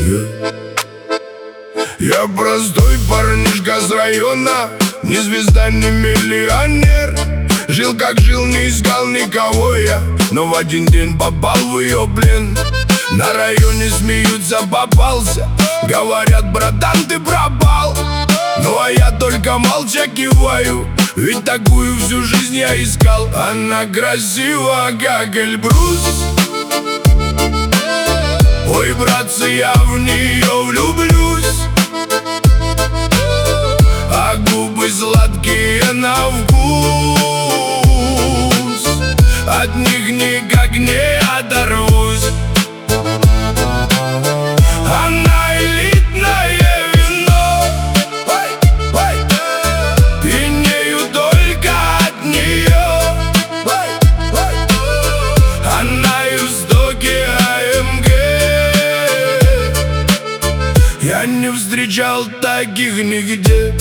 Я простой парнишка с района, ни звезда, ни миллионер. Жил как жил, не искал никого я, но в один день попал в ее плен. На районе смеются, попался. Говорят, братан, ты пропал. Ну а я только молча киваю, ведь такую всю жизнь я искал. Она красива, как Эльбрус. Ой, братцы, я в нее влюблюсь. А губы сладкие на вкус, от них никак не оторвусь. Она элитное вино, пьянею только от нее. Она из Токио АМГ. Я не встречал таких нигде.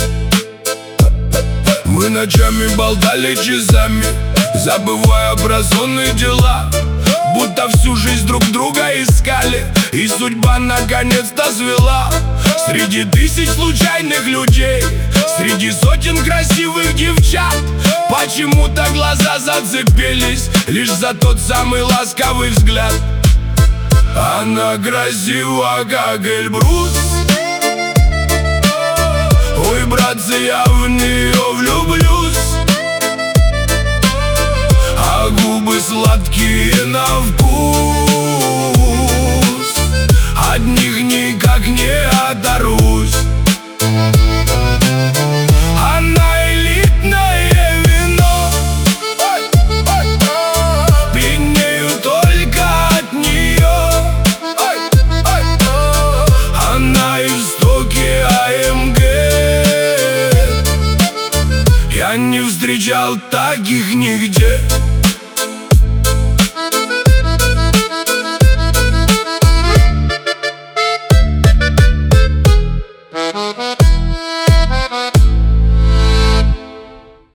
Мы ночами болтали часами, забывая про сонные дела, будто всю жизнь друг друга искали, и судьба наконец-то свела. Среди тысяч случайных людей, среди сотен красивых девчат, почему-то глаза зацепились лишь за тот самый ласковый взгляд. Она красива, как Эльбрус. Ой, братцы, я в нее влюблюсь. А губы сладкие на вкус, от них никак не оторвусь. Она элитное вино, пьянею только от нее. Она из Токио АМГ. Я не встречал таких нигде.